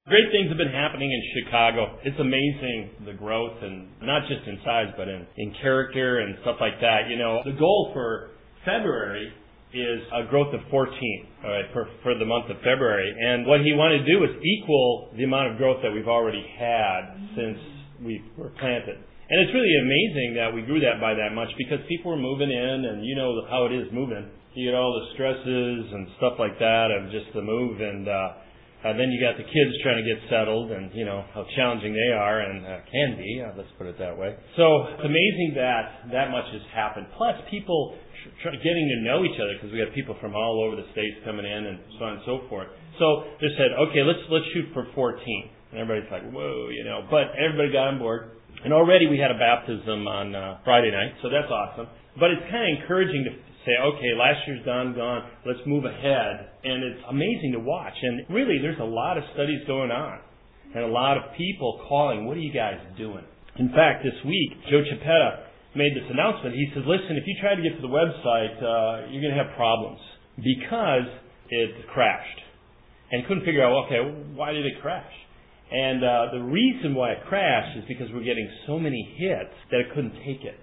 Great things have been happening in Chicago. It's amazing, the growth, and not just in size, but in character and stuff like that. The goal for February is a growth of 14, all right, for the month of February. And what he wanted to do was equal the amount of growth that we've already had since we were planted. And it's really amazing that we grew that by that much because people were moving in, and you know how it is moving. You get all the stresses and stuff like that of just the move, and then you got the kids trying to get settled, and you know how challenging they are and can be. Let's put it that way. So it's amazing that much has happened. Plus, people getting to know each other because we got people from all over the states coming in and so on and so forth. So they said, okay, let's shoot for 14, and everybody's like, whoa, But everybody got on board, and already we had a baptism on Friday night, so that's awesome. But it's kind of encouraging to say, okay, last year's gone, let's move ahead. And it's amazing to watch. And really, there's a lot of studies going on and a lot of people calling, what are you guys doing? In fact, this week, Joe Chiapetta made this announcement. He says, listen, if you try to get to the website, you're going to have problems because it crashed. And couldn't figure out, okay, why did it crash? And the reason why it crashed is because we're getting so many hits that it couldn't take it.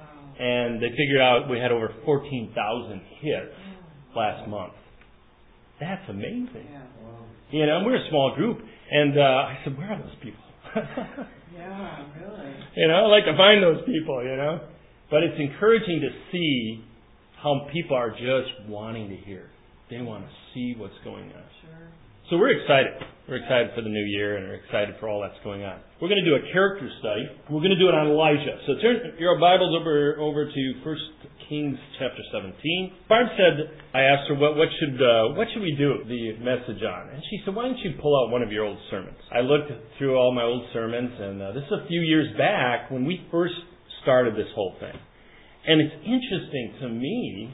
And they figured out we had over 14,000 hits last month. That's amazing. Yeah. Wow. We're a small group. And I said, where are those people? Yeah, really. I'd like to find those people, But it's encouraging to see how people are just wanting to hear. They want to see what's going on. Sure. So we're excited. We're excited for the new year, and we're excited for all that's going on. We're going to do a character study. We're going to do it on Elijah. So turn your Bibles over to 1 Kings chapter 17. Barb said, I asked her, what should we do the message on? And she said, why don't you pull out one of your old sermons? I looked through all my old sermons, and this is a few years back when we first started this whole thing. And it's interesting to me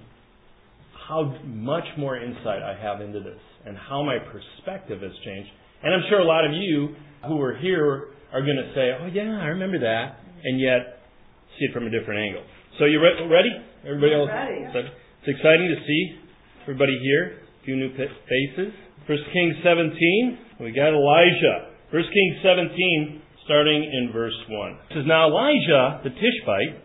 how much more insight I have into this and how my perspective has changed. And I'm sure a lot of you who are here are going to say, oh yeah, I remember that, and yet see it from a different angle. So you ready? Everybody else? Ready. It's exciting to see everybody here, a few new faces. 1 Kings 17, we got Elijah. 1 Kings 17, starting in verse 1. It says, now Elijah the Tishbite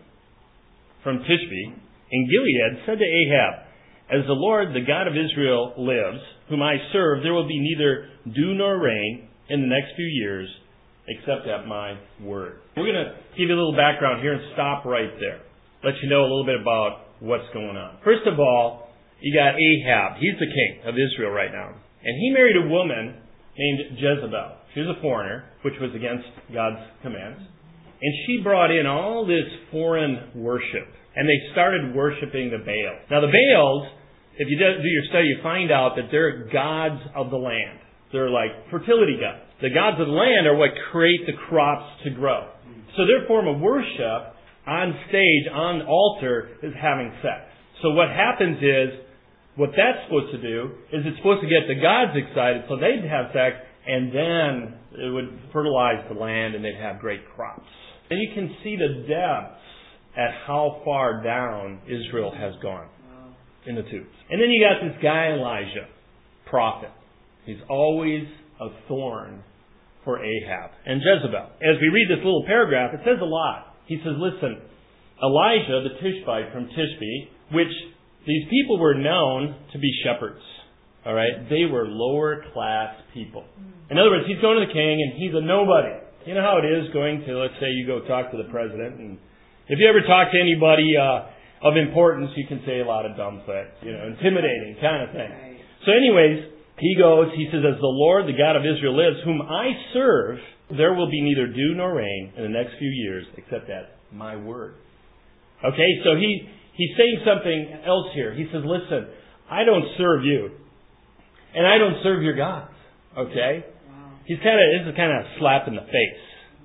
from Tishbe in Gilead said to Ahab, as the Lord, the God of Israel, lives, whom I serve, there will be neither dew nor rain in the next few years, except at my word. We're going to give you a little background here and stop right there. Let you know a little bit about what's going on. First of all, you got Ahab. He's the king of Israel right now. And he married a woman named Jezebel. She was a foreigner, which was against God's commands. And she brought in all this foreign worship. And they started worshiping the Baals. Now the Baals, if you do your study, you find out that they're gods of the land. They're like fertility gods. The gods of the land are what create the crops to grow. So their form of worship on stage, on the altar, is having sex. So what happens is, what that's supposed to do is it's supposed to get the gods excited so they'd have sex, and then it would fertilize the land and they'd have great crops. And you can see the depths at how far down Israel has gone in the tubes. And then you got this guy Elijah, prophet. He's always a thorn for Ahab and Jezebel. As we read this little paragraph, it says a lot. He says, listen, Elijah the Tishbite from Tishbe, which these people were known to be shepherds. All right? They were lower class people. In other words, he's going to the king and he's a nobody. You know how it is going to, let's say you go talk to the president, and if you ever talk to anybody of importance, you can say a lot of dumb things, intimidating kind of thing. Right. So anyways, he says, as the Lord, the God of Israel lives, whom I serve, there will be neither dew nor rain in the next few years, except at my word. Okay, so he's saying something else here. He says, listen, I don't serve you, and I don't serve your gods. Okay? Wow. This is kind of a slap in the face.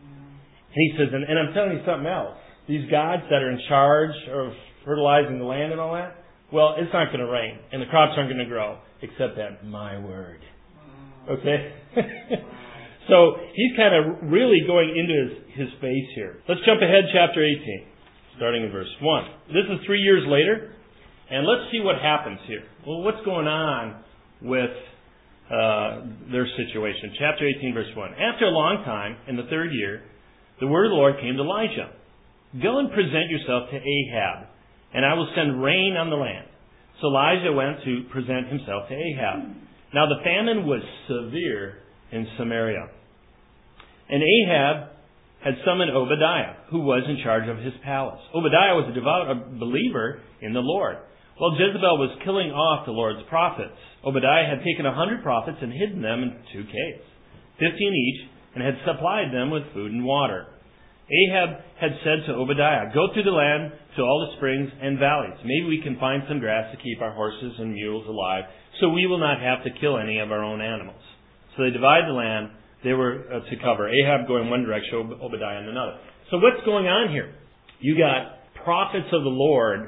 And he says, and I'm telling you something else. These gods that are in charge of fertilizing the land and all that, well, it's not going to rain, and the crops aren't going to grow, except at my word. Wow. Okay? So he's kind of really going into his face here. Let's jump ahead, chapter 18, starting in verse 1. This is 3 years later, and let's see what happens here. Well, what's going on with their situation. Chapter 18, verse 1. After a long time, in the 3rd year, the word of the Lord came to Elijah. Go and present yourself to Ahab, and I will send rain on the land. So Elijah went to present himself to Ahab. Now the famine was severe in Samaria. And Ahab had summoned Obadiah, who was in charge of his palace. Obadiah was a devout believer in the Lord. While Jezebel was killing off the Lord's prophets, Obadiah had taken 100 prophets and hidden them in 2 caves, 15 each, and had supplied them with food and water. Ahab had said to Obadiah, go through the land to all the springs and valleys. Maybe we can find some grass to keep our horses and mules alive, so we will not have to kill any of our own animals. So they divided the land they were to cover. Ahab going one direction, Obadiah in another. So what's going on here? You got prophets of the Lord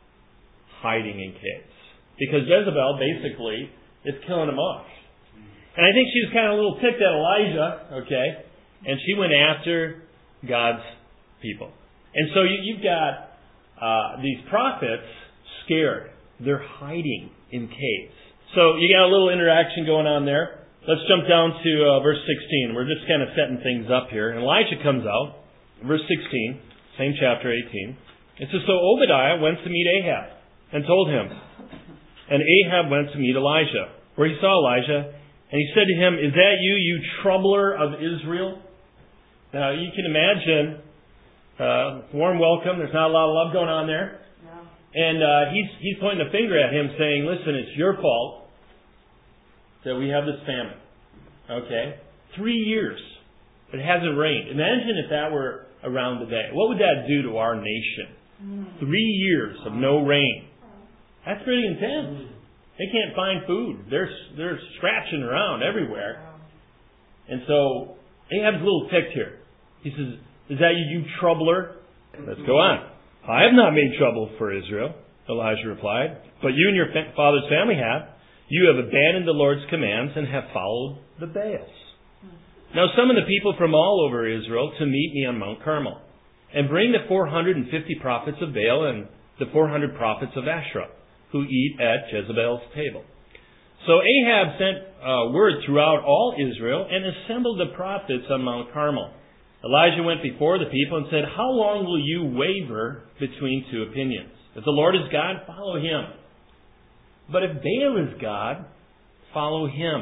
hiding in caves. Because Jezebel basically is killing them off. And I think she was kind of a little ticked at Elijah, okay? And she went after God's people. And so you've got these prophets scared. They're hiding in caves. So you got a little interaction going on there. Let's jump down to verse 16. We're just kind of setting things up here. And Elijah comes out, verse 16, same chapter 18. It says, so Obadiah went to meet Ahab and told him. And Ahab went to meet Elijah, where he saw Elijah. And he said to him, is that you, you troubler of Israel? Now, you can imagine, warm welcome. There's not a lot of love going on there. No. And he's pointing a finger at him saying, listen, it's your fault that we have this famine. Okay? 3 years. It hasn't rained. Imagine if that were around today. What would that do to our nation? 3 years of no rain. That's pretty intense. They can't find food. They're scratching around everywhere. And so Ahab's a little ticked here. He says, is that you troubler? Let's go on. I have not made trouble for Israel, Elijah replied, but you and your father's family have. You have abandoned the Lord's commands and have followed the Baals. Now summon the people from all over Israel to meet me on Mount Carmel, and bring the 450 prophets of Baal and the 400 prophets of Asherah, who eat at Jezebel's table. So Ahab sent word throughout all Israel and assembled the prophets on Mount Carmel. Elijah went before the people and said, how long will you waver between 2 opinions? If the Lord is God, follow him. But if Baal is God, follow him.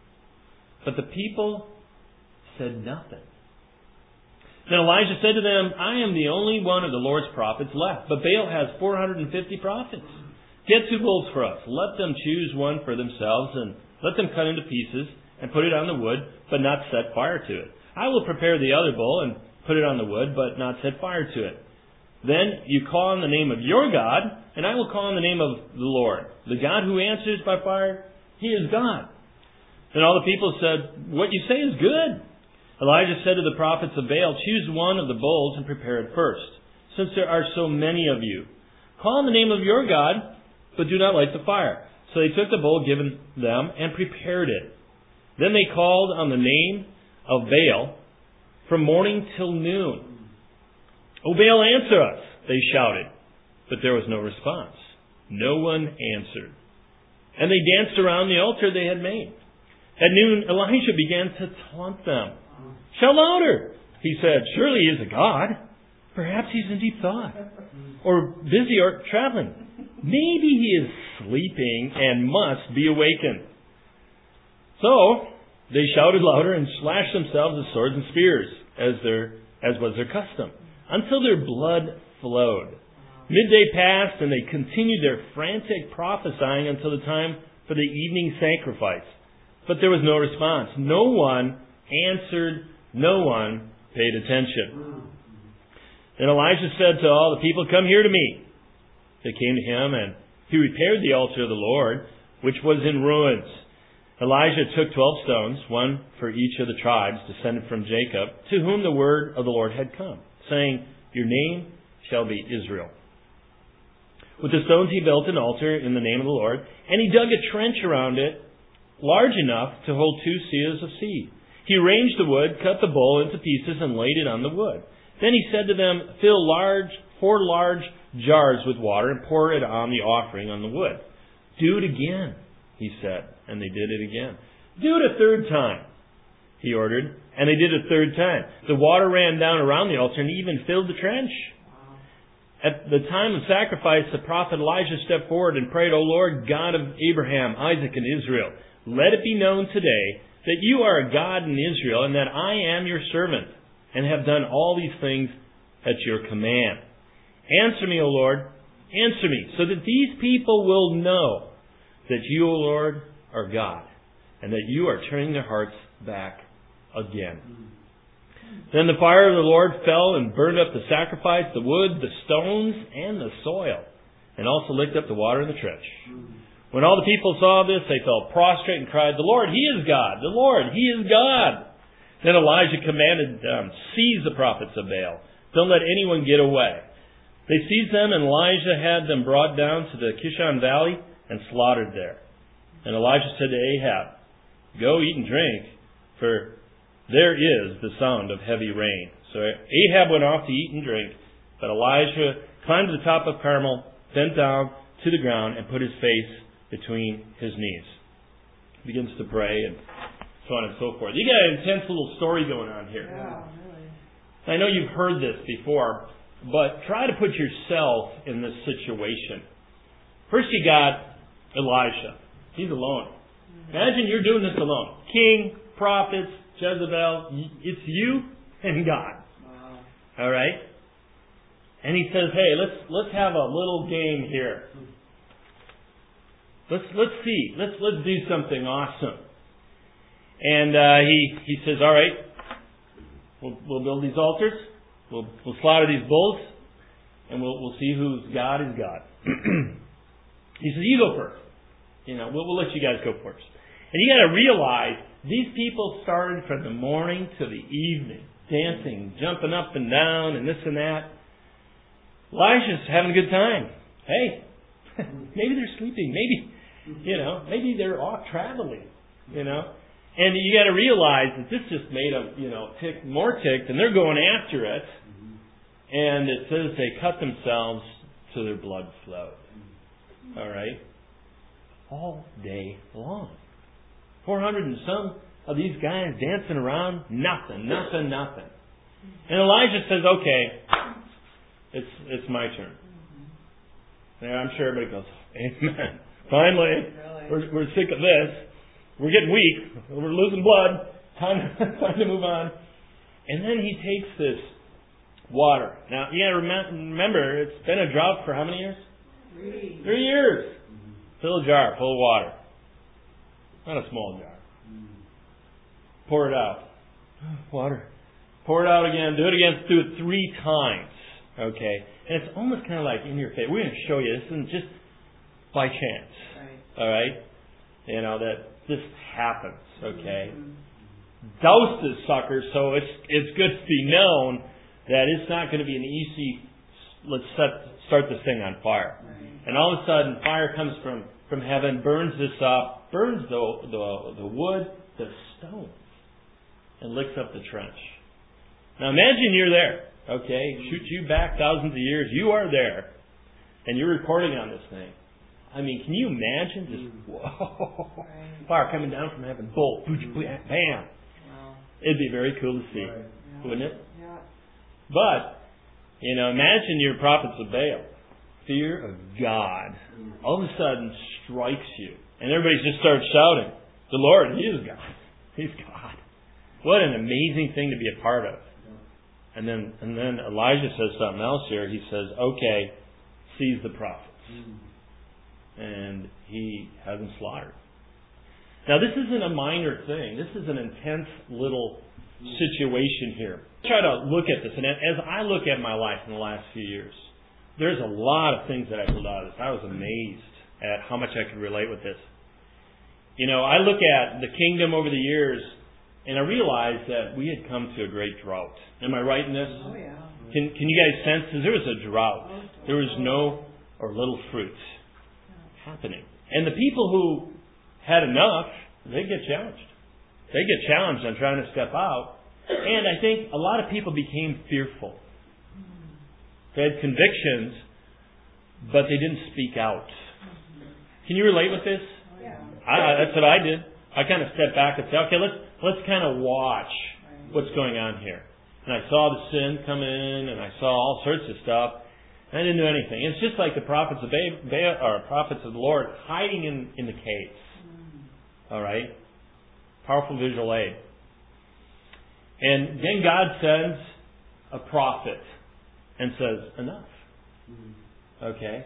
But the people said nothing. Then Elijah said to them, I am the only one of the Lord's prophets left, but Baal has 450 prophets. Get 2 bulls for us. Let them choose one for themselves, and let them cut into pieces and put it on the wood, but not set fire to it. I will prepare the other bull and put it on the wood, but not set fire to it. Then you call on the name of your God, and I will call on the name of the Lord. The God who answers by fire, he is God. Then all the people said, what you say is good. Elijah said to the prophets of Baal, choose one of the bulls and prepare it first, since there are so many of you. Call on the name of your God, but do not light the fire. So they took the bull given them and prepared it. Then they called on the name of Baal from morning till noon. O Baal, answer us, they shouted. But there was no response. No one answered. And they danced around the altar they had made. At noon, Elijah began to taunt them. Shout louder, he said. Surely he is a god. Perhaps he's in deep thought, or busy or traveling. Maybe he is sleeping and must be awakened. So they shouted louder and slashed themselves with swords and spears, as was their custom, until their blood flowed. Midday passed, and they continued their frantic prophesying until the time for the evening sacrifice. But there was no response. No one answered. No one paid attention. Then Elijah said to all the people, come here to me. They came to him, and he repaired the altar of the Lord, which was in ruins. Elijah took 12 stones, one for each of the tribes descended from Jacob, to whom the word of the Lord had come, saying, your name shall be Israel. With the stones he built an altar in the name of the Lord, and he dug a trench around it, large enough to hold 2 seahs of seed. He arranged the wood, cut the bull into pieces, and laid it on the wood. Then he said to them, fill 4 large jars with water and pour it on the offering on the wood. Do it again, he said, and they did it again. Do it a third time, he ordered. And they did it a third time. The water ran down around the altar and even filled the trench. At the time of sacrifice, the prophet Elijah stepped forward and prayed, O Lord, God of Abraham, Isaac, and Israel, let it be known today that you are a God in Israel and that I am your servant and have done all these things at your command. Answer me, O Lord, answer me, so that these people will know that you, O Lord, are God and that you are turning their hearts back again. Then the fire of the Lord fell and burned up the sacrifice, the wood, the stones, and the soil, and also licked up the water in the trench. When all the people saw this, they fell prostrate and cried, The Lord, He is God! The Lord, He is God! Then Elijah commanded them, Seize the prophets of Baal. Don't let anyone get away. They seized them, and Elijah had them brought down to the Kishon Valley and slaughtered there. And Elijah said to Ahab, Go eat and drink, for there is the sound of heavy rain. So Ahab went off to eat and drink, but Elijah climbed to the top of Carmel, bent down to the ground, and put his face between his knees. He begins to pray, and so on and so forth. You got an intense little story going on here. Yeah, really. I know you've heard this before, but try to put yourself in this situation. First you got Elisha. He's alone. Imagine you're doing this alone. King, prophets, Jezebel, it's you and God. Wow. All right? And he says, hey, let's have a little game here. Let's see. Let's do something awesome. And he says, all right, we'll build these altars. We'll slaughter these bulls, and we'll see whose God is God. He says, you go first. We'll let you guys go first. And you got to realize these people started from the morning to the evening, dancing, jumping up and down, and this and that. Elijah's having a good time. Hey, maybe they're sleeping. Maybe they're off traveling. And you got to realize that this just made them, ticked, and they're going after it. And it says they cut themselves till their blood flowed. All right, all day long. 400 and some of these guys dancing around, nothing. And Elijah says, okay, it's my turn. And I'm sure everybody goes, amen. Finally, we're sick of this. We're getting weak. We're losing blood. Time to move on. And then he takes this water. Now, you got to remember, it's been a drought for how many years? 3 years. Fill a jar full of water. Not a small jar. Pour it out. Water. Pour it out again. Do it again. Do it 3 times. Okay? And it's almost kind of like in your face. We're going to show you. This isn't just by chance. Right. All right? That this happens. Okay? Douse this sucker so it's good to be known that it's not going to be an easy, let's start this thing on fire. Right. And all of a sudden, fire comes from heaven, burns this up, burns the wood, the stone, and licks up the trench. Now imagine you're there, okay? Shoot you back thousands of years. You are there, and you're recording on this thing. I mean, can you imagine just, whoa, fire coming down from heaven, bolt, bam. Wow. It'd be very cool to see, Yeah. wouldn't it? Yeah. But, imagine your prophets of Baal. Fear of God all of a sudden strikes you. And everybody just starts shouting, the Lord, He is God. He's God. What an amazing thing to be a part of. And then Elijah says something else here. He says, okay, seize the prophets. And he has them slaughtered. Now this isn't a minor thing. This is an intense little situation here. Try to look at this. And as I look at my life in the last few years, there's a lot of things that I pulled out of this. I was amazed at how much I could relate with this. I look at the kingdom over the years, and I realized that we had come to a great drought. Am I right in this? Oh, yeah. Can you guys sense that there was a drought? There was no or little fruit happening. And the people who had enough, they get challenged. They get challenged on trying to step out. And I think a lot of people became fearful. They had convictions, but they didn't speak out. Can you relate with this? Yeah. That's what I did. I kind of step back and say, okay, let's kind of watch what's going on here. And I saw the sin come in, and I saw all sorts of stuff, and I didn't do anything. It's just like the prophets of Baal, or prophets of the Lord hiding in the caves. All right? Powerful visual aid. And then God sends a prophet and says, enough. Okay?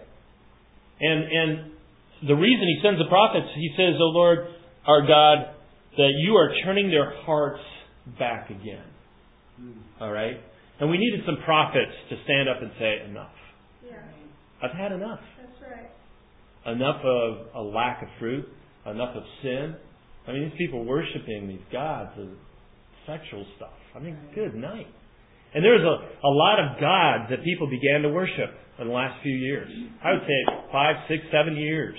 And the reason He sends the prophets, He says, O Lord, our God, that you are turning their hearts back again. All right? And we needed some prophets to stand up and say, enough. Yeah. I've had enough. That's right. Enough of a lack of fruit. Enough of sin. I mean, these people worshiping these gods of sexual stuff. I mean, good night. And there's a lot of gods that people began to worship in the last few years. I would say 5, 6, 7 years.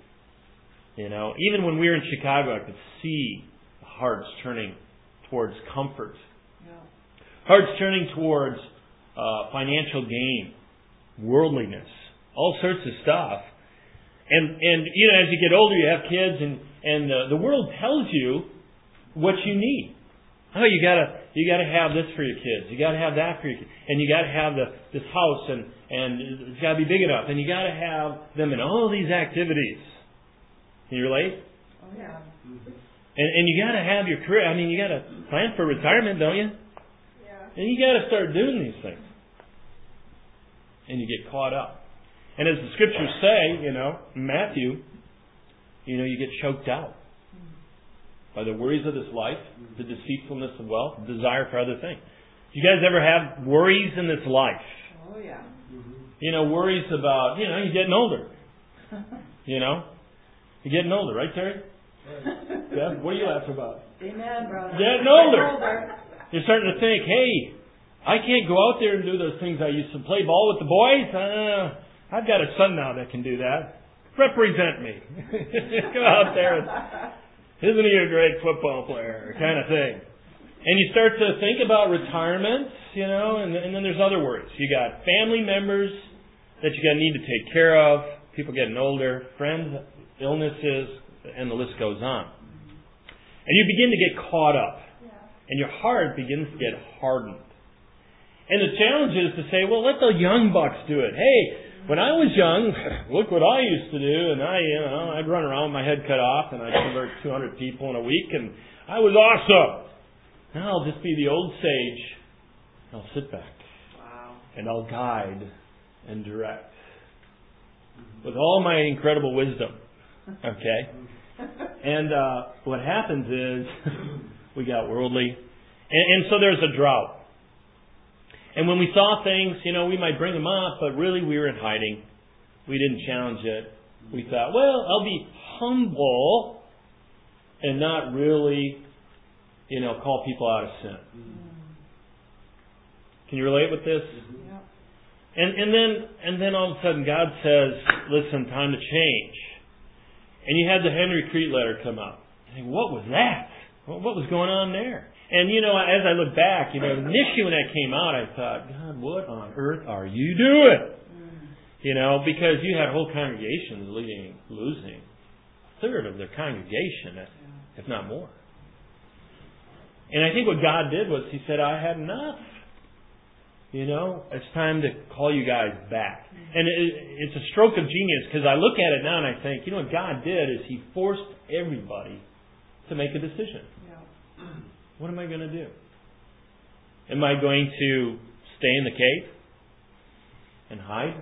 You know, even when we were in Chicago, I could see hearts turning towards comfort. Hearts turning towards financial gain, worldliness, all sorts of stuff. And you know, as you get older, you have kids, and the world tells you what you need. Oh, you gotta have this for your kids. You gotta have that for your kids, and you gotta have this house, and it's gotta be big enough, and you gotta have them in all these activities. Can you relate? Oh yeah. And you gotta have your career. I mean, you gotta plan for retirement, don't you? Yeah. And you gotta start doing these things, and you get caught up. And as the scriptures say, you know, in Matthew, you know, you get choked out by the worries of this life, the deceitfulness of wealth, the desire for other things. Do you guys ever have worries in this life? Oh yeah. You know, worries about, you know, you're getting older. You know? You're getting older, right, Terry? Yeah? What are you laughing about? Amen, brother. Getting older. You're starting to think, hey, I can't go out there and do those things I used to play ball with the boys. I've got a son now that can do that. Represent me. Go out there and, isn't he a great football player? Kind of thing. And you start to think about retirement, you know, and then there's other worries. You got family members that you need to take care of, people getting older, friends, illnesses, and the list goes on. And you begin to get caught up. And your heart begins to get hardened. And the challenge is to say, well, let the young bucks do it. Hey, when I was young, look what I used to do, and I'd run around with my head cut off, and I'd convert 200 people in a week, and I was awesome. Now I'll just be the old sage. I'll sit back. Wow. And I'll guide and direct with all my incredible wisdom. Okay? And what happens is we got worldly. And so there's a drought. And when we saw things, you know, we might bring them up, but really we were in hiding. We didn't challenge it. We thought, well, I'll be humble and not really, you know, call people out of sin. Can you relate with this? Yeah. And then all of a sudden God says, listen, time to change. And you had the Henry Crete letter come out. I think, what was that? What was going on there? And, you know, as I look back, you know, initially when that came out, I thought, God, what on earth are you doing? You know, because you had whole congregations losing a third of their congregation, if not more. And I think what God did was He said, I had enough. You know, it's time to call you guys back. And it's a stroke of genius because I look at it now and I think, you know what God did is He forced everybody to make a decision. Yeah. What am I going to do? Am I going to stay in the cave and hide?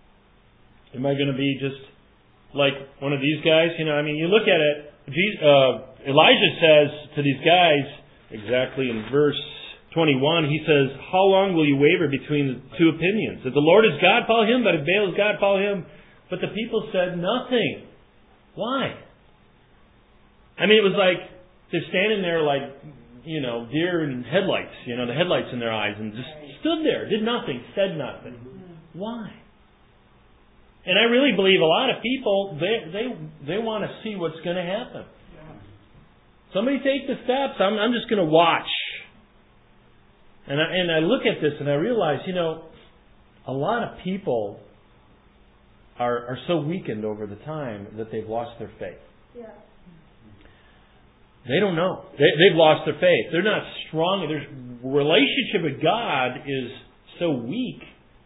Am I going to be just like one of these guys? You know, I mean, you look at it, Elijah says to these guys, exactly in verse 21, he says, how long will you waver between the two opinions? If the Lord is God, follow Him, but if Baal is God, follow him. But the people said nothing. Why? I mean, it was like they're standing there like, you know, deer in headlights, you know, the headlights in their eyes, and just stood there, did nothing, said nothing. Why? And I really believe a lot of people, they want to see what's going to happen. Somebody take the steps. I'm just going to watch. And I look at this and I realize, you know, a lot of people are so weakened over the time that they've lost their faith. Yeah. They don't know. They've lost their faith. They're not strong. Their relationship with God is so weak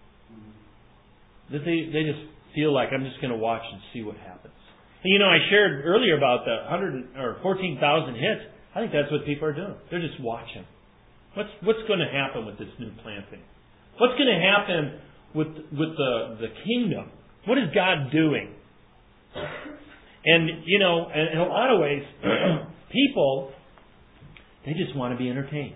that they just feel like, I'm just going to watch and see what happens. And I shared earlier about the 14,000 hits. I think that's what people are doing. They're just watching. What's going to happen with this new planting? What's going to happen with the kingdom? What is God doing? And, in a lot of ways, people, they just want to be entertained.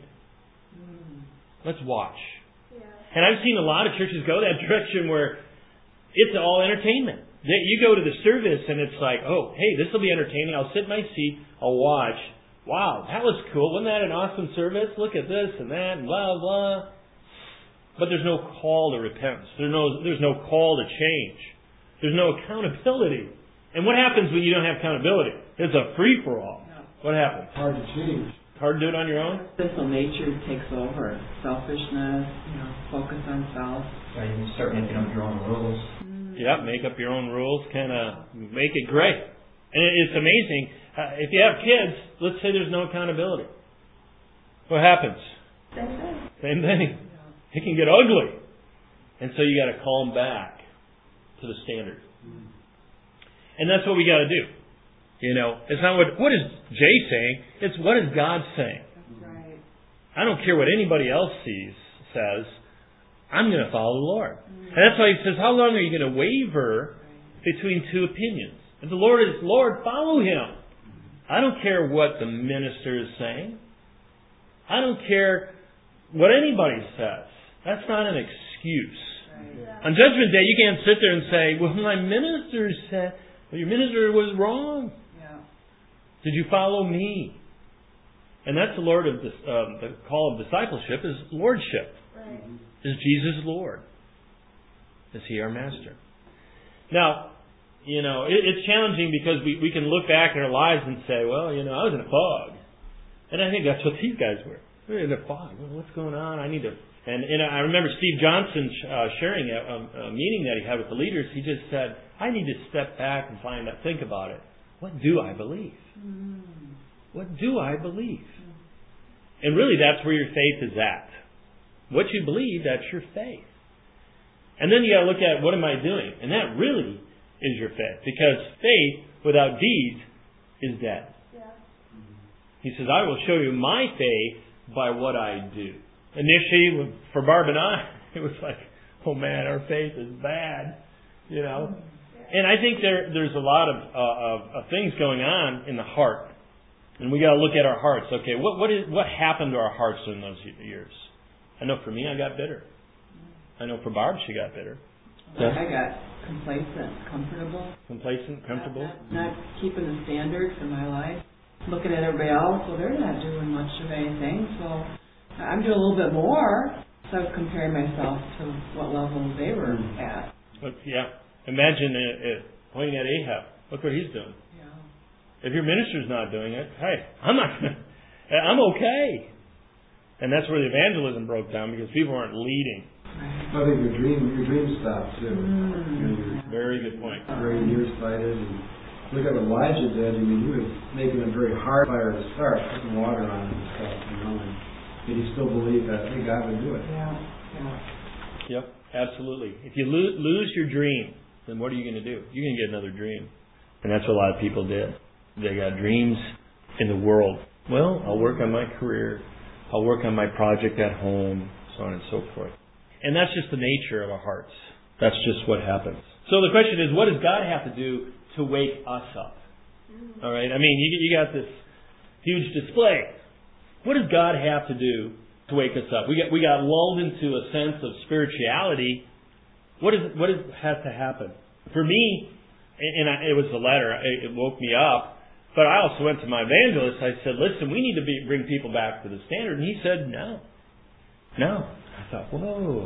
Let's watch. Yeah. And I've seen a lot of churches go that direction where it's all entertainment. You go to the service and it's like, oh, hey, this will be entertaining. I'll sit in my seat. I'll watch. Wow, that was cool. Wasn't that an awesome service? Look at this and that and blah, blah. But there's no call to repentance. There's no call to change. There's no accountability. And what happens when you don't have accountability? It's a free-for-all. No. What happens? Hard to change. Hard to do it on your own? Sinful nature takes over. Selfishness, focus on self. Yeah, you can start making up your own rules. Yeah, make up your own rules. Kind of make it great. And it's amazing. If you have kids, let's say there's no accountability. What happens? Same thing. It can get ugly. And so you got to call them back to the standard. And that's what we got to do. It's not what is Jay saying. It's what is God saying. That's right. I don't care what anybody else says. I'm going to follow the Lord. And that's why he says, how long are you going to waver between two opinions? If the Lord is Lord, follow Him. I don't care what the minister is saying. I don't care what anybody says. That's not an excuse. Right. On Judgment Day, you can't sit there and say, well, my minister said, well, your minister was wrong. Yeah. Did you follow me? And that's the Lord of the call of discipleship is lordship. Right. Is Jesus Lord? Is He our master? Now, it's challenging because we can look back in our lives and say, well, I was in a fog. And I think that's what these guys were. They're in a fog. Well, what's going on? I need to... And I remember Steve Johnson sharing a meeting that he had with the leaders. He just said, I need to step back and think about it. What do I believe? What do I believe? And really that's where your faith is at. What you believe, that's your faith. And then you got to look at what am I doing? And that really is your faith. Because faith without deeds is dead. Yeah. He says, I will show you my faith by what I do. Initially, for Barb and I, it was like, oh man, our faith is bad. And I think there's a lot of things going on in the heart. And we got to look at our hearts. Okay, what happened to our hearts in those years? I know for me, I got bitter. I know for Barb, she got bitter. I got complacent, comfortable. Complacent, comfortable? Not keeping the standard for my life. Looking at everybody else, well, they're not doing much of anything, so I'm doing a little bit more. So I was comparing myself to what level they were at. But yeah, imagine pointing at Ahab. Look what he's doing. Yeah. If your minister's not doing it, hey, I'm okay. And that's where the evangelism broke down because people weren't leading. I think your dream stopped too. Very good point. Very nearsighted. And look at what Elijah did. He was making a very hard fire to start, putting water on it and stuff, and he still believed that God would do it. Yep, absolutely. If you lose your dream, then what are you going to do? You're going to get another dream. And that's what a lot of people did. They got dreams in the world. Well, I'll work on my career. I'll work on my project at home, so on and so forth. And that's just the nature of our hearts. That's just what happens. So the question is, what does God have to do to wake us up? All right? I mean, you got this huge display. What does God have to do to wake us up? We got lulled into a sense of spirituality. What has to happen? For me, it was the latter. It woke me up. But I also went to my evangelist. I said, listen, we need to bring people back to the standard. And he said, no. I thought, whoa.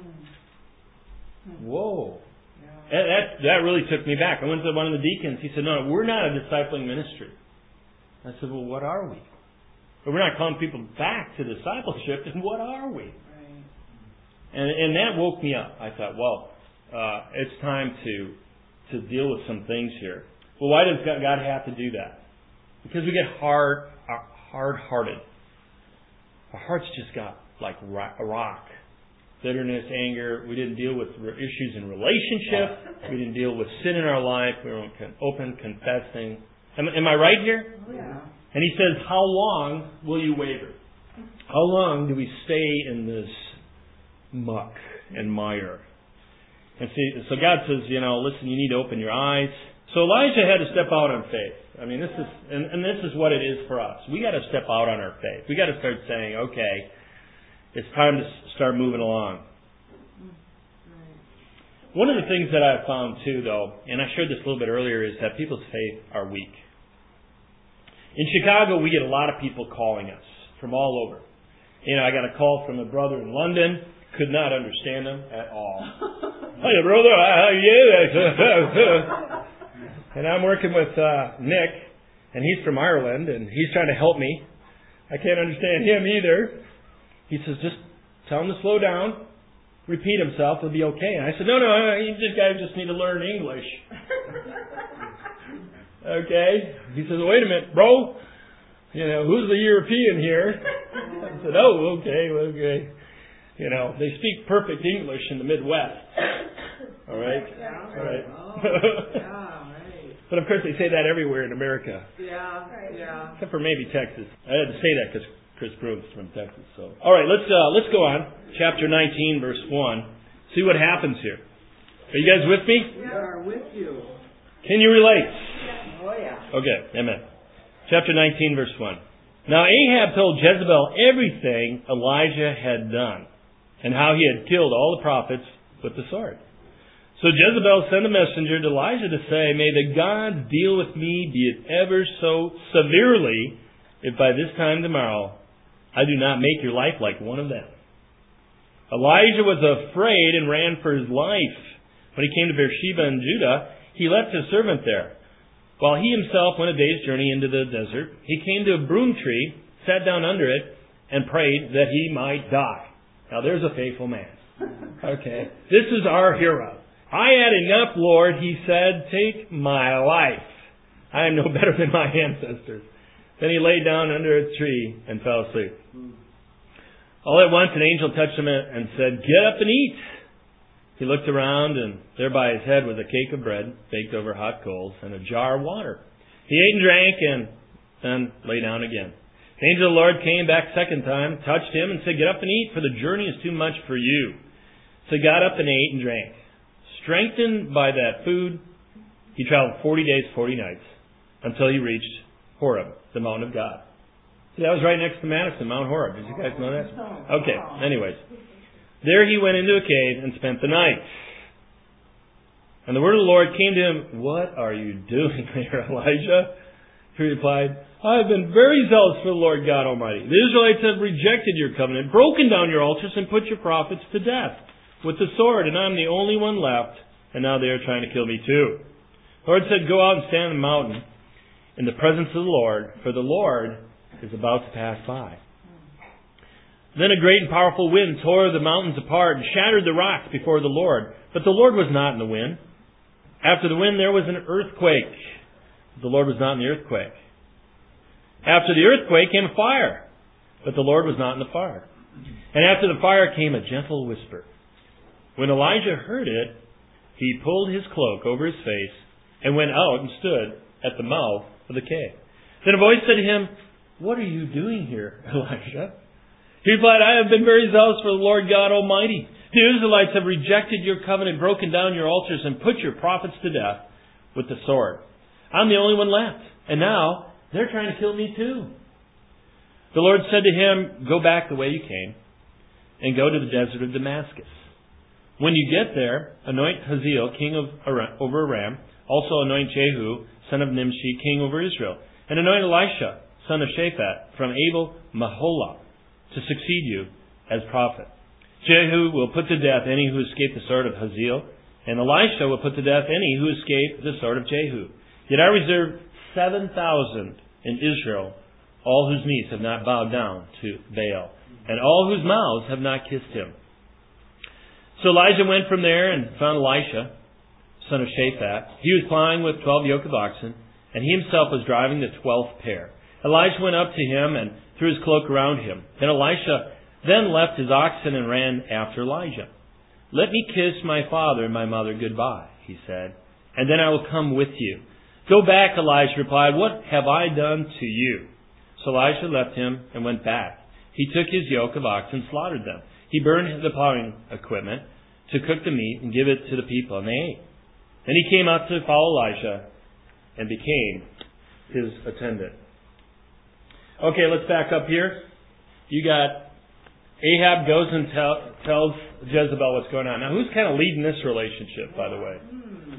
That really took me back. I went to one of the deacons. He said, no, we're not a discipling ministry. I said, well, what are we? But we're not calling people back to discipleship. Then what are we? Right. And that woke me up. I thought, well, it's time to deal with some things here. Well, why does God have to do that? Because we get hard hard-hearted. Our hearts just got like a rock. Bitterness, anger. We didn't deal with issues in relationship. We didn't deal with sin in our life. We were open, confessing. Am I right here? Oh, yeah. And he says, how long will you waver? How long do we stay in this muck and mire? And see, so God says, listen, you need to open your eyes. So Elijah had to step out on faith. I mean, this is, and this is what it is for us. We got to step out on our faith. We got to start saying, okay, it's time to start moving along. One of the things that I've found too, though, and I shared this a little bit earlier, is that people's faith are weak. In Chicago, we get a lot of people calling us from all over. I got a call from a brother in London. Could not understand him at all. Hey, brother, how are you? And I'm working with Nick, and he's from Ireland, and he's trying to help me. I can't understand him either. He says, just tell him to slow down, repeat himself, he'll be okay. And I said, no, you guys just need to learn English. Okay? He says, wait a minute, bro. Who's the European here? I said, oh, okay. They speak perfect English in the Midwest. All right? Yeah. All right. Oh, yeah, right. But of course they say that everywhere in America. Yeah. Except for maybe Texas. I had to say that because Chris Broom's from Texas. So, all right, let's go on. Chapter 19, verse 1. See what happens here. Are you guys with me? We are with you. Can you relate? Oh, yeah. Okay, amen. Chapter 19, verse 1. Now Ahab told Jezebel everything Elijah had done, and how he had killed all the prophets with the sword. So Jezebel sent a messenger to Elijah to say, may the gods deal with me, be it ever so severely, if by this time tomorrow I do not make your life like one of them. Elijah was afraid and ran for his life. When he came to Beersheba in Judah, he left his servant there. While he himself went a day's journey into the desert, he came to a broom tree, sat down under it, and prayed that he might die. Now there's a faithful man. Okay. This is our hero. I had enough, Lord, he said, take my life. I am no better than my ancestors. Then he lay down under a tree and fell asleep. All at once an angel touched him and said, get up and eat. He looked around, and there by his head was a cake of bread baked over hot coals and a jar of water. He ate and drank and then lay down again. The angel of the Lord came back second time, touched him, and said, get up and eat, for the journey is too much for you. So he got up and ate and drank. Strengthened by that food, he traveled 40 days, 40 nights, until he reached Horeb, the mountain of God. See, that was right next to Madison, Mount Horeb. Did you guys know that? Okay, anyways. There he went into a cave and spent the night. And the word of the Lord came to him, what are you doing there, Elijah? He replied, I have been very zealous for the Lord God Almighty. The Israelites have rejected your covenant, broken down your altars, and put your prophets to death with the sword, and I'm the only one left, and now they are trying to kill me too. The Lord said, go out and stand on the mountain in the presence of the Lord, for the Lord is about to pass by. Then a great and powerful wind tore the mountains apart and shattered the rocks before the Lord. But the Lord was not in the wind. After the wind there was an earthquake. The Lord was not in the earthquake. After the earthquake came a fire. But the Lord was not in the fire. And after the fire came a gentle whisper. When Elijah heard it, he pulled his cloak over his face and went out and stood at the mouth of the cave. Then a voice said to him, what are you doing here, Elijah? He replied, I have been very zealous for the Lord God Almighty. The Israelites have rejected your covenant, broken down your altars, and put your prophets to death with the sword. I'm the only one left, and now they're trying to kill me too. The Lord said to him, go back the way you came, and go to the desert of Damascus. When you get there, anoint Hazael, king over Aram, also anoint Jehu, son of Nimshi, king over Israel, and anoint Elisha, son of Shaphat, from Abel Maholah, to succeed you as prophet. Jehu will put to death any who escape the sword of Hazael, and Elisha will put to death any who escape the sword of Jehu. Yet I reserve 7,000 in Israel, all whose knees have not bowed down to Baal, and all whose mouths have not kissed him. So Elijah went from there and found Elisha, son of Shaphat. He was plowing with 12 yoke of oxen, and he himself was driving the 12th pair. Elijah went up to him and threw his cloak around him. Then Elisha then left his oxen and ran after Elijah. "Let me kiss my father and my mother goodbye," he said, "and then I will come with you." "Go back," Elijah replied. "What have I done to you?" So Elisha left him and went back. He took his yoke of oxen and slaughtered them. He burned the plowing equipment to cook the meat and give it to the people, and they ate. Then he came out to follow Elisha and became his attendant. Okay, let's back up here. You got Ahab goes and tells Jezebel what's going on. Now, who's kind of leading this relationship, by the way?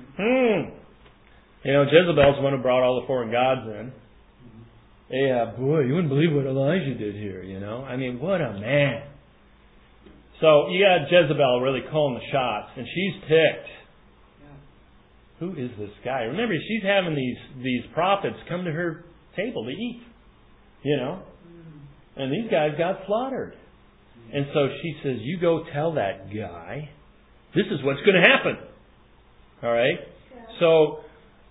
You know, Jezebel's the one who brought all the foreign gods in. Ahab, boy, you wouldn't believe what Elijah did here, you know. I mean, what a man. So you got Jezebel really calling the shots, and she's ticked. Who is this guy? Remember, she's having these prophets come to her table to eat, you know. And these guys got slaughtered. And so she says, you go tell that guy, this is what's going to happen. All right? So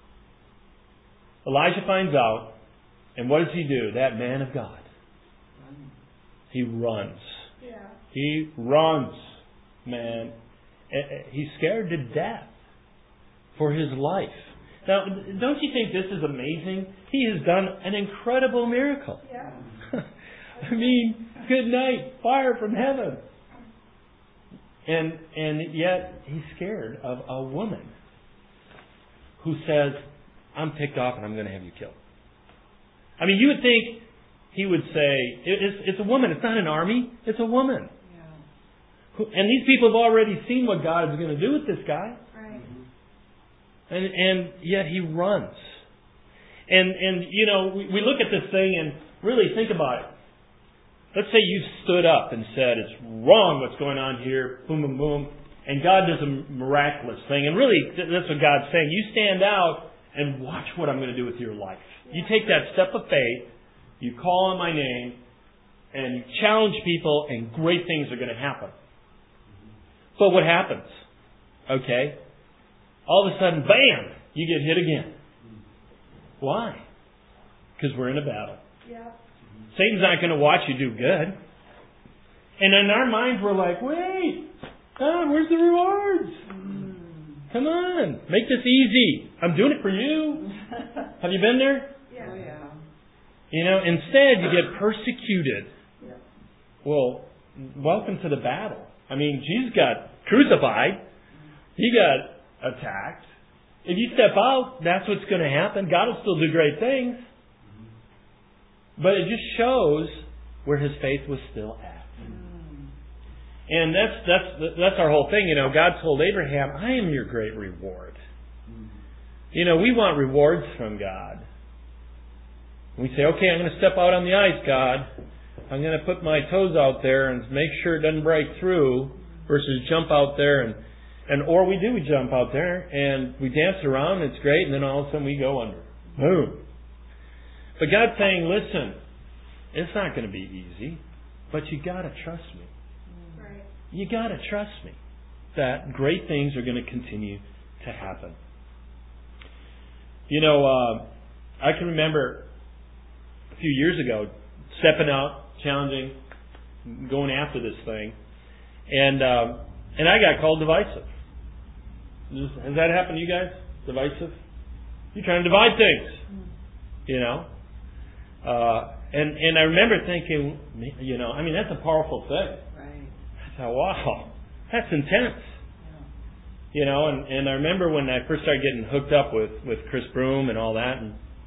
Elijah finds out, and what does he do? That man of God. He runs. He runs, man. He's scared to death for his life. Now, don't you think this is amazing? He has done an incredible miracle. I mean, good night, fire from heaven. And yet, he's scared of a woman who says, I'm ticked off and I'm going to have you killed. I mean, you would think he would say, it's a woman, it's not an army, it's a woman. And these people have already seen what God is going to do with this guy. Right. And yet he runs. And you know, we look at this thing and really think about it. Let's say you stood up and said, it's wrong what's going on here, boom, boom, boom. And God does a miraculous thing. And really, that's what God's saying. You stand out and watch what I'm going to do with your life. You take that step of faith, you call on my name, and you challenge people, and great things are going to happen. But what happens? Okay? All of a sudden, bam! You get hit again. Why? Because we're in a battle. Yeah. Satan's not going to watch you do good. And in our minds, we're like, wait! God, where's the rewards? Come on, make this easy. I'm doing it for you. Have you been there? Yeah. Oh, yeah. You know, instead you get persecuted. Yeah. Well, welcome to the battle. I mean, Jesus got crucified. He got attacked. If you step out, that's what's going to happen. God will still do great things. But it just shows where his faith was still at. And that's our whole thing. You know, God told Abraham, I am your great reward. You know, we want rewards from God. We say, okay, I'm going to step out on the ice, God. I'm going to put my toes out there and make sure it doesn't break through, versus jump out there or we jump out there and we dance around, it's great, and then all of a sudden we go under. Boom. But God's saying, listen, it's not going to be easy, but you got to trust me. Right. You got to trust me that great things are going to continue to happen. You know, I can remember a few years ago stepping out, challenging, going after this thing, and I got called divisive. Has that happened to you guys? Divisive? You're trying to divide things, you know. And I remember thinking, you know, I mean, that's a powerful thing. Right. I thought, wow, that's intense. Yeah. You know, and I remember when I first started getting hooked up with Chris Broom and all that,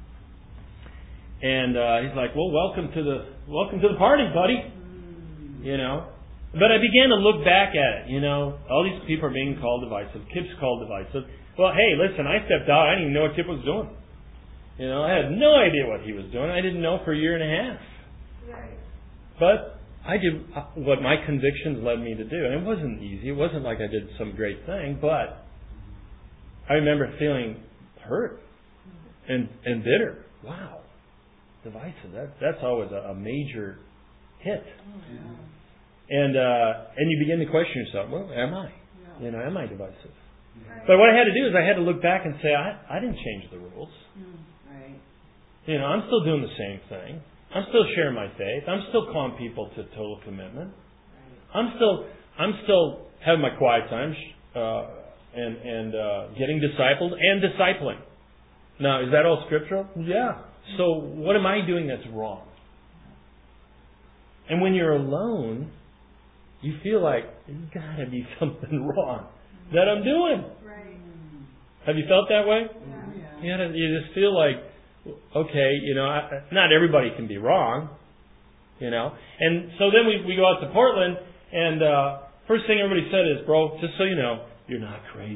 and he's like, well, welcome to the party, buddy. You know. But I began to look back at it, you know. All these people are being called divisive. Kip's called divisive. Well, hey, listen, I stepped out. I didn't even know what Kip was doing. You know, I had no idea what he was doing. I didn't know for a year and a half. Right. But I did what my convictions led me to do. And it wasn't easy. It wasn't like I did some great thing. But I remember feeling hurt and bitter. Wow. Divisive. That's always a major hit. Oh, yeah. And you begin to question yourself, well, am I? Yeah. You know, am I divisive? Right. But what I had to do is I had to look back and say, I didn't change the rules. Right. I'm still doing the same thing. I'm still sharing my faith. I'm still calling people to total commitment. I'm still having my quiet times and getting discipled and discipling. Now, is that all scriptural? Yeah. So what am I doing that's wrong? And when you're alone, you feel like there's got to be something wrong that I'm doing. Right. Have you felt that way? Yeah. You just feel like, okay, not everybody can be wrong, And so then we go out to Portland, and first thing everybody said is, bro, just so you know, you're not crazy.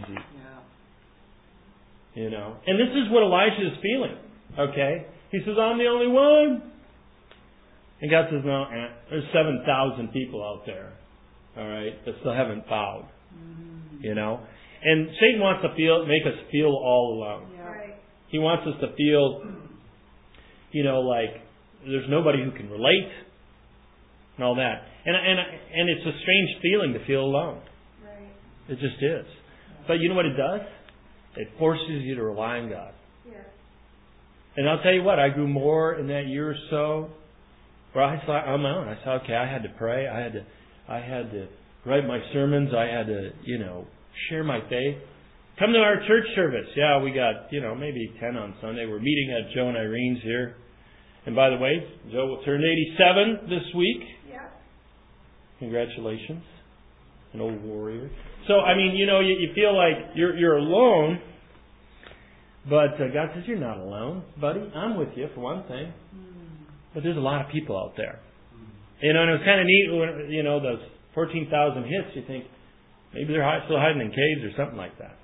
And this is what Elijah is feeling, okay? He says, I'm the only one. And God says, no, there's 7,000 people out there, all right, that still haven't bowed, And Satan wants to make us feel all alone. Yeah. Right. He wants us to feel, like there's nobody who can relate and all that. And it's a strange feeling to feel alone. Right. It just is. But you know what it does? It forces you to rely on God. Yes. And I'll tell you what, I grew more in that year or so where I thought on my own. I thought, okay, I had to pray. I had to write my sermons. I had to, share my faith. Come to our church service. Yeah, we got, maybe 10 on Sunday. We're meeting at Joe and Irene's here. And by the way, Joe will turn 87 this week. Yeah. Congratulations. An old warrior. So, you feel like you're alone. But God says, you're not alone, buddy. I'm with you, for one thing. But there's a lot of people out there. And it was kind of neat when, those 14,000 hits, you think, maybe they're still hiding in caves or something like that.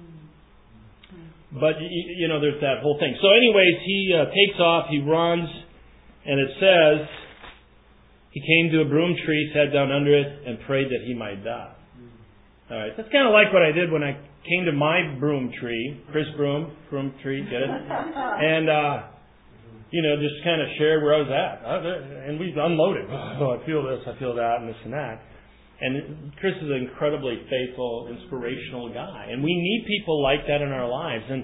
But, there's that whole thing. So anyways, he takes off, he runs, and it says, he came to a broom tree, sat down under it, and prayed that he might die. All right, that's kind of like what I did when I came to my broom tree, Chris Broom tree, get it? And, just kind of shared where I was at. And we unloaded. Oh, I feel this, I feel that, and this and that. And Chris is an incredibly faithful, inspirational guy, and we need people like that in our lives. And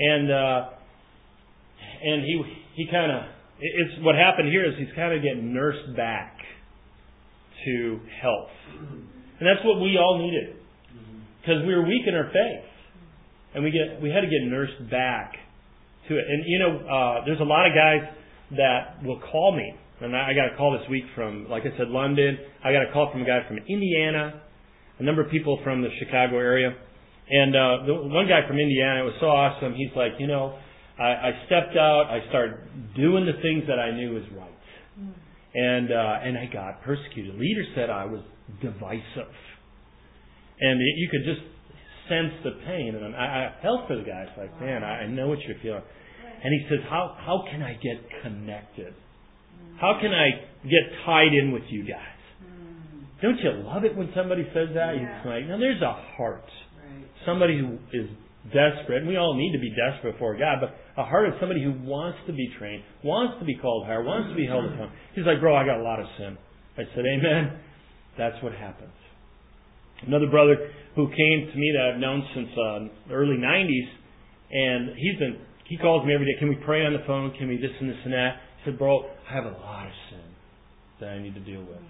he kind of, it's what happened here is he's kind of getting nursed back to health, and that's what we all needed because we were weak in our faith, and we had to get nursed back to it. And there's a lot of guys that will call me. And I got a call this week from, like I said, London. I got a call from a guy from Indiana, a number of people from the Chicago area. And the one guy from Indiana, it was so awesome. He's like, I stepped out. I started doing the things that I knew was right. And I got persecuted. Leaders said I was divisive. And you could just sense the pain. And I felt for the guy. It's like, man, I know what you're feeling. And he says, how can I get connected? How can I get tied in with you guys? Don't you love it when somebody says that? Yeah. It's like, now there's a heart. Right. Somebody who is desperate, and we all need to be desperate before God, but a heart of somebody who wants to be trained, wants to be called higher, wants to be held accountable. He's like, bro, I got a lot of sin. I said, amen. That's what happens. Another brother who came to me that I've known since the early 90s, and he calls me every day, can we pray on the phone? Can we this and this and that? I said, bro, I have a lot of sin that I need to deal with.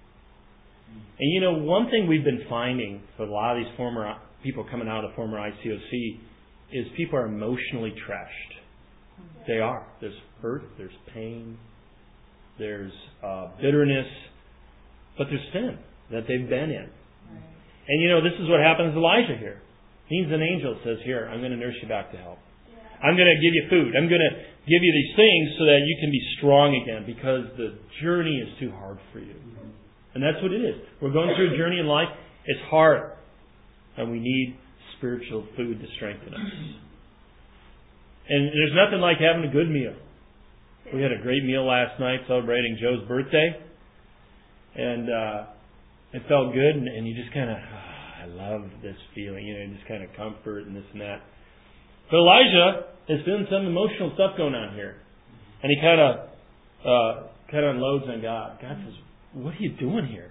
And one thing we've been finding for a lot of these former people coming out of the former ICOC is people are emotionally trashed. They are. There's hurt, there's pain, there's bitterness, but there's sin that they've been in. And this is what happens to Elijah here. He's an angel that says, here, I'm going to nurse you back to health. I'm going to give you food. I'm going to give you these things so that you can be strong again because the journey is too hard for you. And that's what it is. We're going through a journey in life. It's hard. And we need spiritual food to strengthen us. And there's nothing like having a good meal. We had a great meal last night celebrating Joe's birthday. And it felt good. And you just kind of, I love this feeling. Just kind of comfort and this and that. But Elijah is feeling some emotional stuff going on here. And he kind of unloads on God. God says, what are you doing here?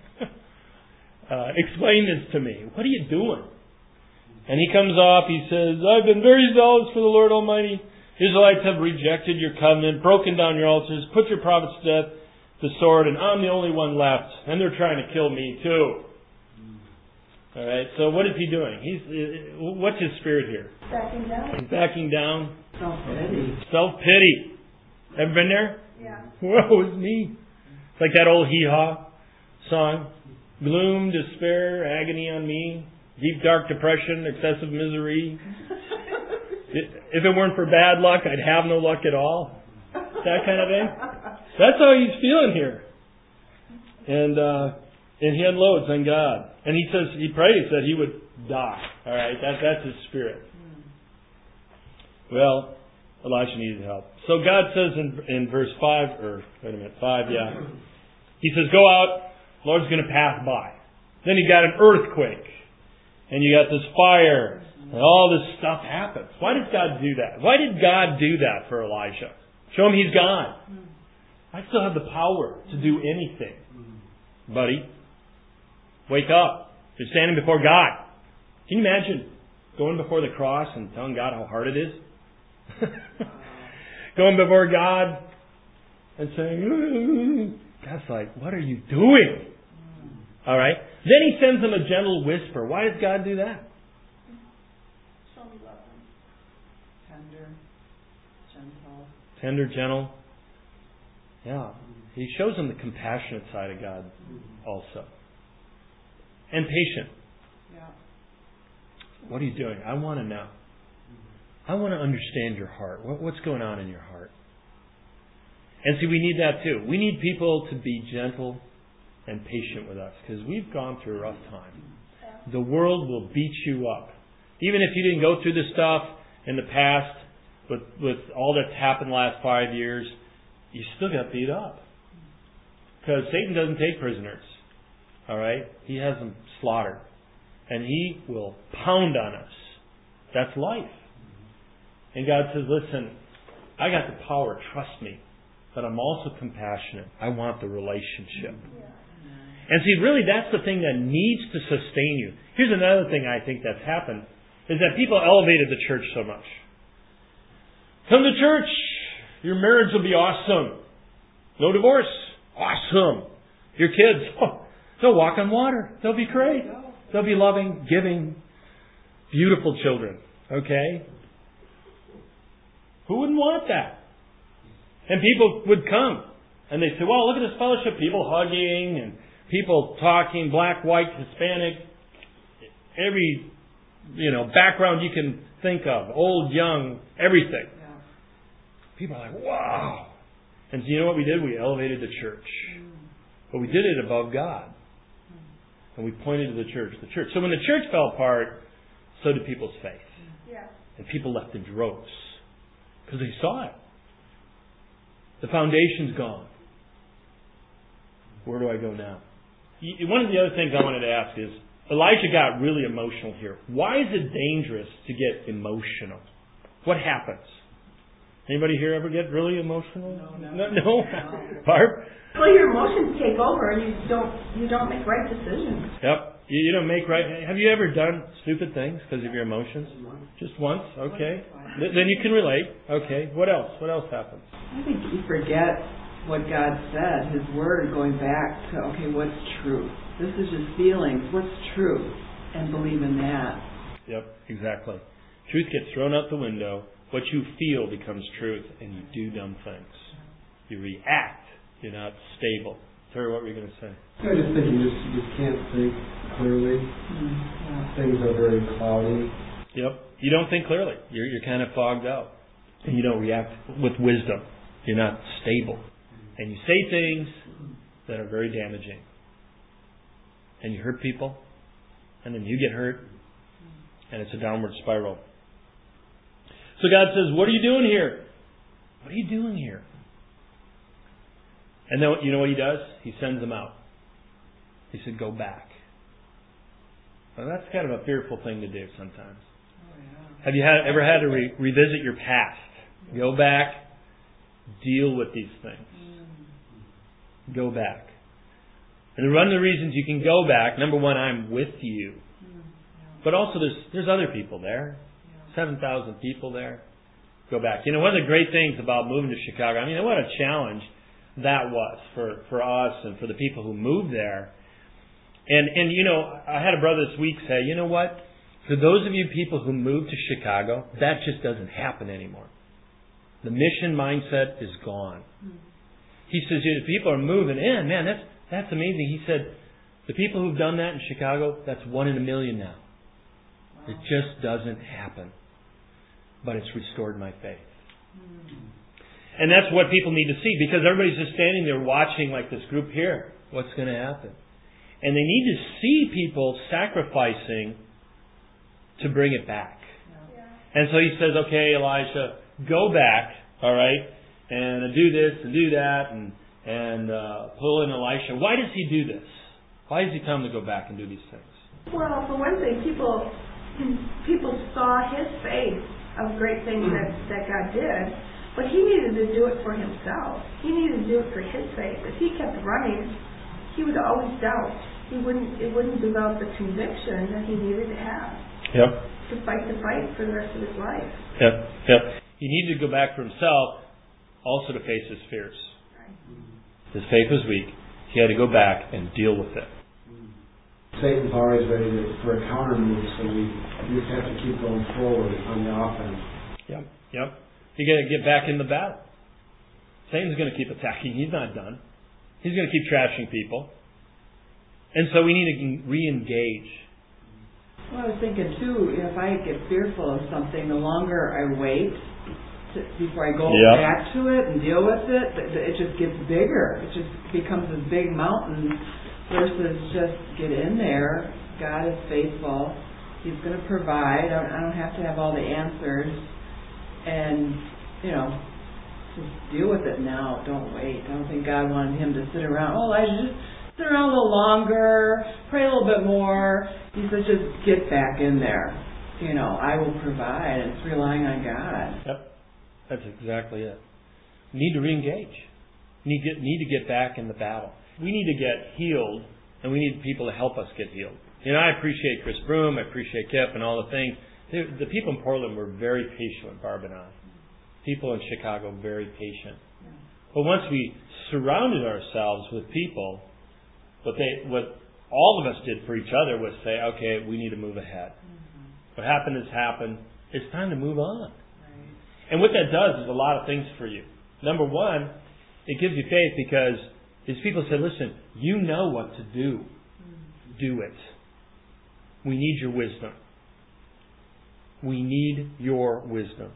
Explain this to me. What are you doing? And he comes off, he says, I've been very zealous for the Lord Almighty. Israelites have rejected your covenant, broken down your altars, put your prophets to death, the sword, and I'm the only one left. And they're trying to kill me too. All right, so what is he doing? What's his spirit here? Backing down. He's backing down. Self-pity. Self-pity. Ever been there? Yeah. Woe is me. It's like that old hee-haw song. Gloom, despair, agony on me. Deep, dark depression, excessive misery. If it weren't for bad luck, I'd have no luck at all. That kind of thing. That's how he's feeling here. And he unloads on God. And he prays that he would die. All right, that's his spirit. Well, Elisha needed help. So God says in verse 5, He says, go out, Lord's going to pass by. Then you got an earthquake. And you got this fire. And all this stuff happens. Why does God do that? Why did God do that for Elijah? Show him he's God. I still have the power to do anything. Buddy, wake up. You're standing before God. Can you imagine going before the cross and telling God how hard it is? Going before God and saying, God's like, what are you doing? All right. Then he sends him a gentle whisper. Why does God do that? Show me love him. Tender, gentle. Tender, gentle. Yeah. He shows him the compassionate side of God also. And patient. Yeah. What are you doing? I want to know. I want to understand your heart. What's going on in your heart? And see, we need that too. We need people to be gentle and patient with us because we've gone through a rough time. The world will beat you up. Even if you didn't go through the stuff in the past with all that's happened the last 5 years, you still got beat up. Because Satan doesn't take prisoners. All right? He has them slaughtered. And he will pound on us. That's life. And God says, listen, I got the power, trust me. But I'm also compassionate. I want the relationship. And see, really, that's the thing that needs to sustain you. Here's another thing I think that's happened, is that people elevated the church so much. Come to church. Your marriage will be awesome. No divorce. Awesome. Your kids, they'll walk on water. They'll be great. They'll be loving, giving, beautiful children. Okay? Who wouldn't want that? And people would come. And they'd say, well, look at this fellowship. People hugging and people talking, black, white, Hispanic, every, background you can think of, old, young, everything. Yeah. People are like, wow. And so you know what we did? We elevated the church. But we did it above God. And we pointed to the church. So when the church fell apart, so did people's faith. Yeah. And people left in droves. Because they saw it. The foundation's gone. Where do I go now? One of the other things I wanted to ask is, Elijah got really emotional here. Why is it dangerous to get emotional? What happens? Anybody here ever get really emotional? No? Barb? Well, your emotions take over, and you don't make right decisions. Yep. You don't make right. Have you ever done stupid things because of your emotions? Just once? Okay. Then you can relate. Okay. What else? What else happens? I think you forget what God said, His Word, going back to, okay, what's truth? This is just feelings. What's truth? And believe in that. Yep, exactly. Truth gets thrown out the window. What you feel becomes truth, and you do dumb things. You react. You're not stable. Terry, what were you going to say? I just think you just can't think clearly. Things are very cloudy. Yep. You don't think clearly. You're kind of fogged out. And you don't react with wisdom. You're not stable. And you say things that are very damaging. And you hurt people. And then you get hurt. And it's a downward spiral. So God says, what are you doing here? What are you doing here? And then you know what He does? He sends them out. He said, go back. Well, that's kind of a fearful thing to do sometimes. Have you ever had to revisit your past? Go back. Deal with these things. Go back. And one of the reasons you can go back, number one, I'm with you. But also there's other people there. 7,000 people there. go back. You know, one of the great things about moving to Chicago, I mean, what a challenge that was for us and for the people who moved there. And you know, I had a brother this week say, you know what? For those of you people who moved to Chicago, that just doesn't happen anymore. The mission mindset is gone. He says, the people are moving in. Man, that's amazing. He said, the people who've done that in Chicago, that's 1 in a million now. Wow. It just doesn't happen. But it's restored my faith. And that's what people need to see, because everybody's just standing there watching like this group here. What's going to happen? And they need to see people sacrificing to bring it back. Yeah. And so he says, okay, Elisha, go back, all right, and do this and do that and pull in Elisha. Why does he do this? Why does he tell him to go back and do these things? Well, for one thing, people saw his faith of great things that God did, but he needed to do it for himself. He needed to do it for his faith. If he kept running, he would always doubt. It wouldn't develop the conviction that he needed to have. Yep. To fight the fight for the rest of his life. Yep. He needed to go back for himself, also to face his fears. Right. His faith was weak. He had to go back and deal with it. Satan's always ready for a counter move, so we just have to keep going forward on the offense. Yep. You got to get back in the battle. Satan's going to keep attacking. He's not done. He's going to keep trashing people. And so we need to re-engage. Well, I was thinking too, if I get fearful of something, the longer I wait before I go back to it and deal with it, it just gets bigger. It just becomes this big mountain versus just get in there. God is faithful. He's going to provide. I don't have to have all the answers. And, just deal with it now. Don't wait. I don't think God wanted him to sit around. Oh, Elijah, just sit around a little longer, pray a little bit more. He says, just get back in there. I will provide. It's relying on God. Yep. That's exactly it. We need to re-engage. We need to get back in the battle. We need to get healed, and we need people to help us get healed. I appreciate Chris Broom, I appreciate Kip and all the things. The people in Portland were very patient with Barb and I. People in Chicago, very patient. But once we surrounded ourselves with people, what all of us did for each other was say, okay, we need to move ahead. What happened has happened. It's time to move on. And what that does is a lot of things for you. Number one, it gives you faith because these people say, listen, you know what to do. Do it. We need your wisdom. We need your wisdom.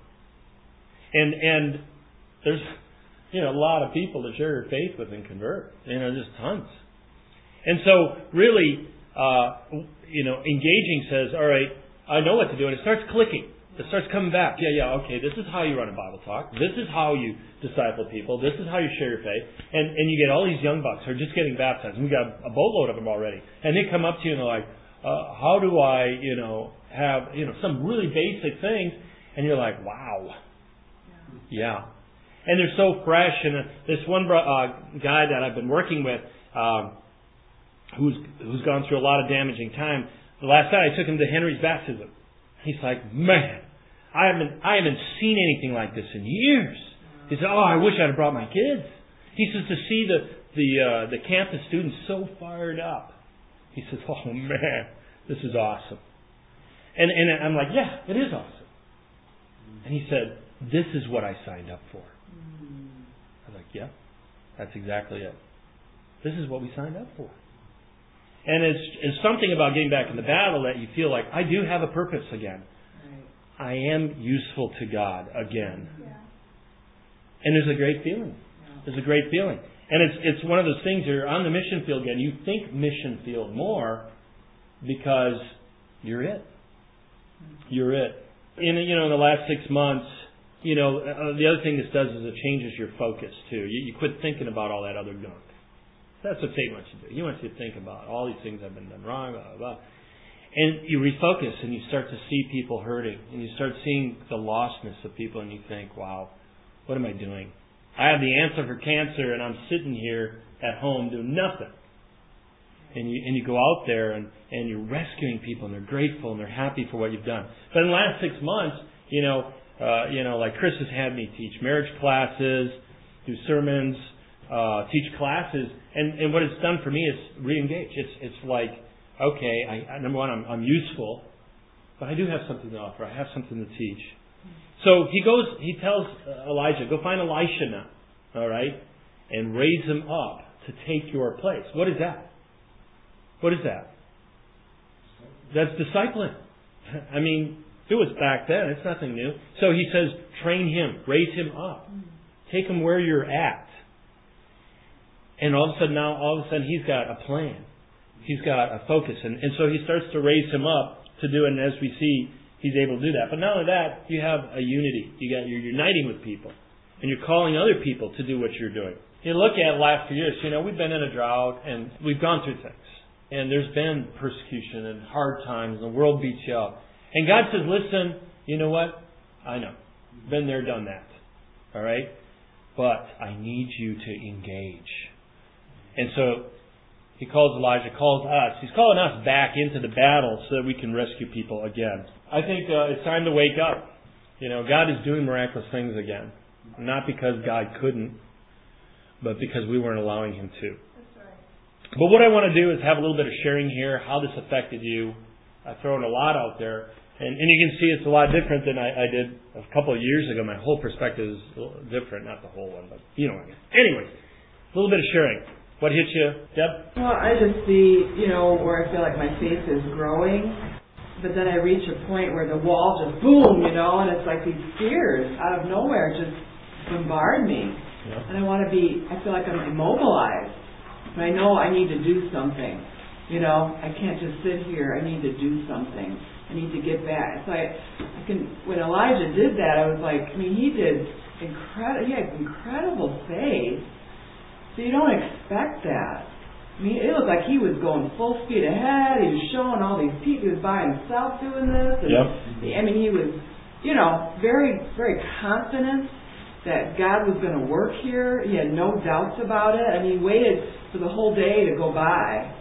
And there's a lot of people to share your faith with and convert. Just tons. And so really, engaging says, all right, I know what to do. And it starts clicking. It starts coming back. Okay, this is how you run a Bible talk. This is how you disciple people. This is how you share your faith. And you get all these young bucks who are just getting baptized. And we got a boatload of them already. And they come up to you and they're like, how do I, have, some really basic things. And you're like, wow. Yeah. And they're so fresh. And this one guy that I've been working with, who's gone through a lot of damaging time, the last night I took him to Henry's baptism. He's like, man, I haven't seen anything like this in years. He said, I wish I'd have brought my kids. He says to see the campus students so fired up. He says, oh man, this is awesome. And I'm like, yeah, it is awesome. And he said, this is what I signed up for. I was like, yeah, that's exactly it. This is what we signed up for. And it's something about getting back in the battle that you feel like, I do have a purpose again. Right. I am useful to God again. Yeah. And there's a great feeling. Yeah. There's a great feeling. And it's one of those things, you're on the mission field again. You think mission field more because you're it. You're it. In the last 6 months, the other thing this does is it changes your focus too. You quit thinking about all that other gunk. That's what Satan wants you to do. He wants you to think about all these things have been done wrong, blah, blah, blah. And you refocus and you start to see people hurting. And you start seeing the lostness of people and you think, wow, what am I doing? I have the answer for cancer and I'm sitting here at home doing nothing. And you go out there and you're rescuing people and they're grateful and they're happy for what you've done. But in the last 6 months, Like Chris has had me teach marriage classes, do sermons, teach classes, and what it's done for me is re-engage. It's like, okay, number one, I'm useful, but I do have something to offer. I have something to teach. So he tells Elijah, go find Elisha now, all right, and raise him up to take your place. What is that? What is that? That's discipling. I mean, it was back then. It's nothing new. So he says, train him, raise him up, take him where you're at. And all of a sudden, he's got a plan. He's got a focus. And so he starts to raise him up to do it. And as we see, he's able to do that. But not only that, you have a unity. You're uniting with people. And you're calling other people to do what you're doing. You look at the last few years, we've been in a drought and we've gone through things. And there's been persecution and hard times and the world beats you up. And God says, listen, you know what? I know. Been there, done that. All right? But I need you to engage. And so he calls Elijah, calls us. He's calling us back into the battle so that we can rescue people again. I think it's time to wake up. God is doing miraculous things again. Not because God couldn't, but because we weren't allowing Him to. That's right. But what I want to do is have a little bit of sharing here, how this affected you. I've thrown a lot out there. And you can see it's a lot different than I did a couple of years ago. My whole perspective is a little different. Not the whole one, but you know what I mean. Anyway, a little bit of sharing. What hit you, Deb? Well, I just see, where I feel like my faith is growing, but then I reach a point where the wall just boom, and it's like these fears out of nowhere just bombard me. Yeah. And I feel like I'm immobilized. But I know I need to do something. I can't just sit here. I need to do something. I need to get back. So when Elijah did that, I was like, he had incredible faith. So you don't expect that. It looked like he was going full speed ahead. He was showing all these people. He was by himself doing this. And yep. He was, very, very confident that God was going to work here. He had no doubts about it. He waited for the whole day to go by,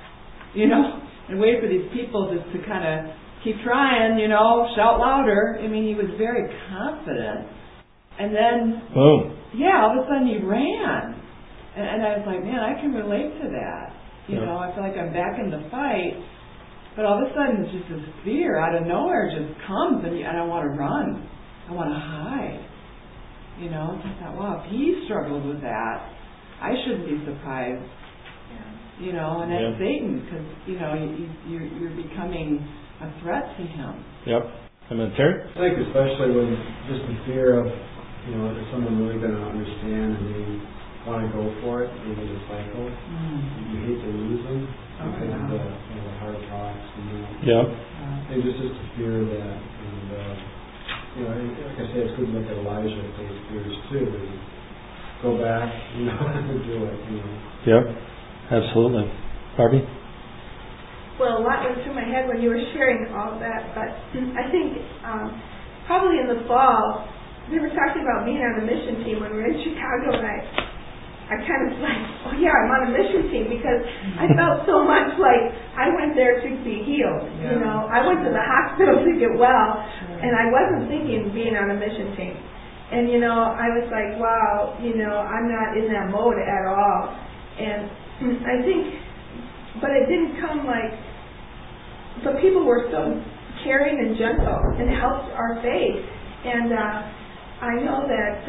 and waited for these people just to kind of keep trying, shout louder. He was very confident. And then, boom. Yeah, all of a sudden he ran. And I was like, man, I can relate to that. I feel like I'm back in the fight. But all of a sudden, it's just this fear out of nowhere just comes, and I don't want to run. I want to hide. So I thought, wow, if he struggled with that, I shouldn't be surprised. Yeah. And that's Satan, because, you're becoming a threat to him. Yep. And then Terry? I think especially when just the fear of, is someone really going to understand and they want to go for it in the disciple. You hate to lose them because of the hard talks. Yeah. And just the fear of that. And, like I said, it's good to look at Elijah and those fears too. And go back, and do it. Yep. Absolutely. Barbie? Well, a lot went through my head when you were sharing all of that, but I think probably in the fall, we were talking about being on a mission team when we were in Chicago, and I kind of like, oh yeah, I'm on a mission team, because I felt so much like I went there to be healed. Yeah. I went to the hospital to get well, and I wasn't thinking being on a mission team. And I was like, wow, I'm not in that mode at all. And I think, but it didn't come like, but people were so caring and gentle and helped our faith. And I know that,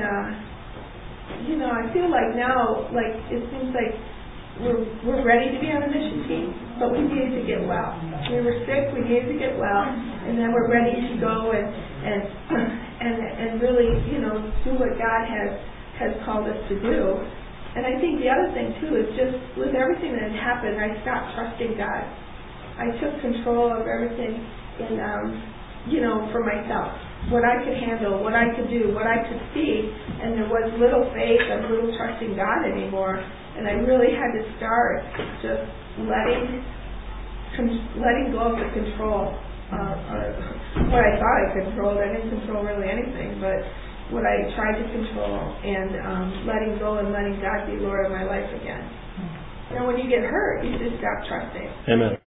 I feel like now, like it seems like we're ready to be on a mission team, but we needed to get well. We were sick, we needed to get well, and then we're ready to go and really, do what God has called us to do. And I think the other thing too is just with everything that had happened, I stopped trusting God. I took control of everything in, for myself. What I could handle, what I could do, what I could see, and there was little faith and little trusting God anymore. And I really had to start just letting go of the control. What I thought I controlled, I didn't control really anything, but what I tried to control, and letting go and letting God be Lord of my life again. And when you get hurt, you just stop trusting. Amen.